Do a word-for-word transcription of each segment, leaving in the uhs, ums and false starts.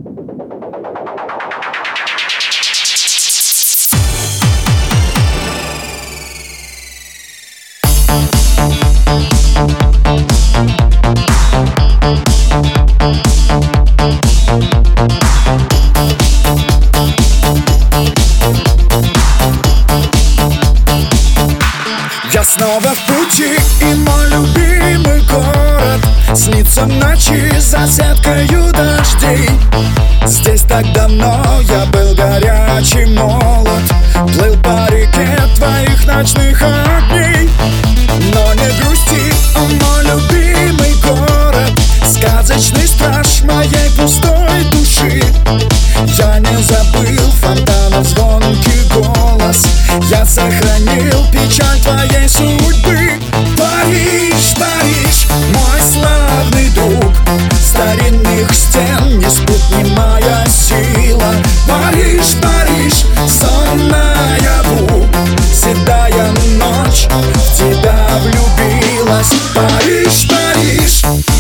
Я снова в пути, и мой любимый город снится в ночи за сеткою дождей. Здесь так давно я был горячий, молод, плыл по реке твоих ночных огней. Но не грусти, о мой любимый город, сказочный страж моей пустой души. Я не забыл фонтанов звонкий голос, я сохранил печаль твоей судьбы. Париж, Париж, мой славный друг, старинных стен не спутнимая сила. Париж, Париж, сон наяву, седая ночь в тебя влюбилась. Париж, Париж.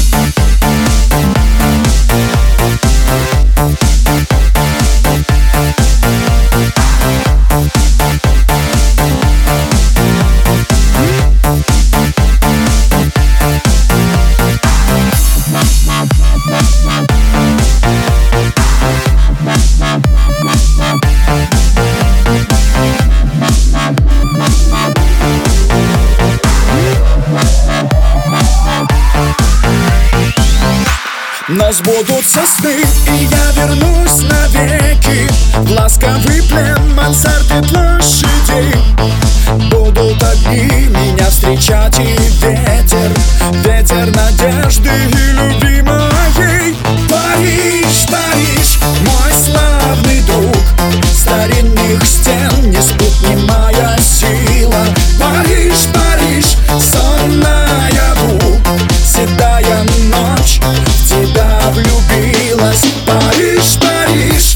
Но сбудутся сны, и я вернусь навеки в ласковый плен мансарды площадей. Будут огни меня встречать и ветер, ветер надежды и любви моей. Париж, Париж, мой славный друг, старинных стен не спутнимая сила. Париж, Париж, сон наяву, седая ночь в тебя влюбилась. Париж, Париж.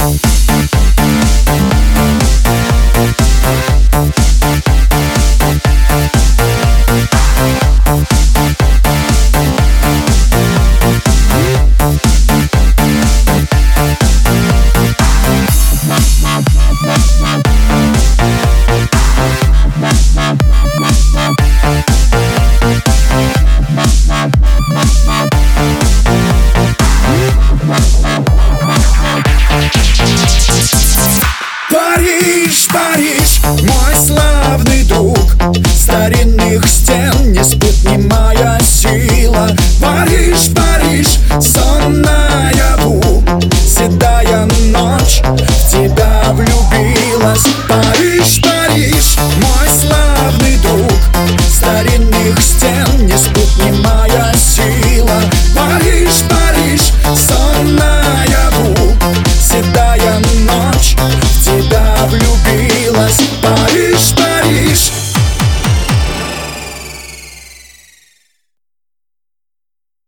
Париж, Париж, мой славный друг, старинных стен не спутнимая